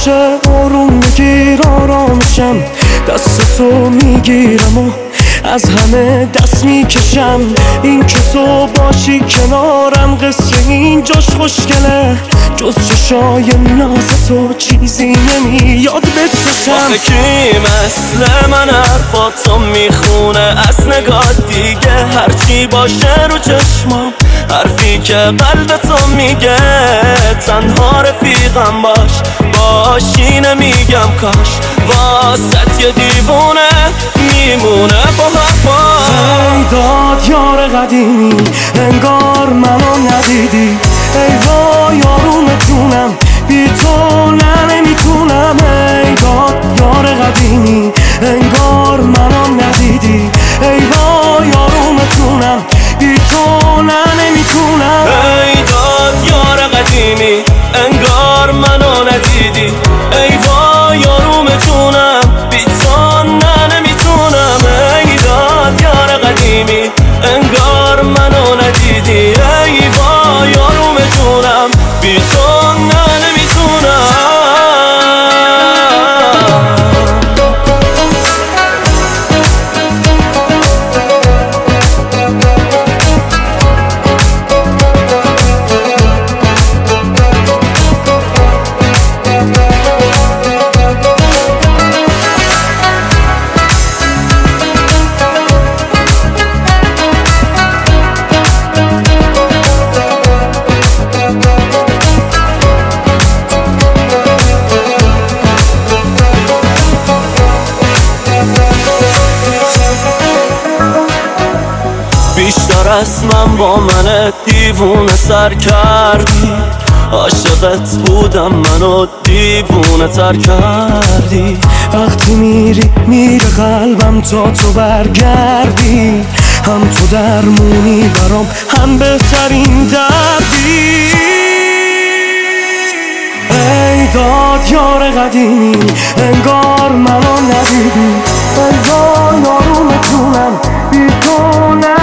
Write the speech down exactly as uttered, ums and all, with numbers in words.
باشه آروم میگیر آرامشم، دست تو میگیرم و از همه دست میکشم. این که تو باشی کنارم قصه اینجاش خوشگله، جز چشای ناز تو چیزی نمیاد بچشم. آخه کی مثل من حرفاتو میخونه از نگاه دیگه، هرچی باشه رو چشمام حرفی که قلب تو میگه. تنها رفیقم باش باشی نمیگم کاش، واسط یه دیوونه میمونه با حرفاش. ای داد یار قدیمی انگار منو ندیدی، ای وای آروم جونم بی تو نه نمیتونم. ای داد یار قدیمی انگار منو ندیدی، ای وای آروم جونم بی تو نه نمیتونم. ای داد یار قدیمی انگار منو ندیدی، ای وای آروم جونم بی تو نه نمیتونم. ای داد یار قدیمی انگار منو ندیدی، ای وای آروم جونم بی تو نه نمیتونم. بیشتر از من با من دیوونه سر کردی، عاشقت بودم منو دیوونه تر کردی. وقتی میری میره قلبم تا تو برگردی، هم تو درمونی برام هم بهترین دردی. ای داد یار قدیمی انگار منو ندیدی، ای وای آروم جونم بی تو نه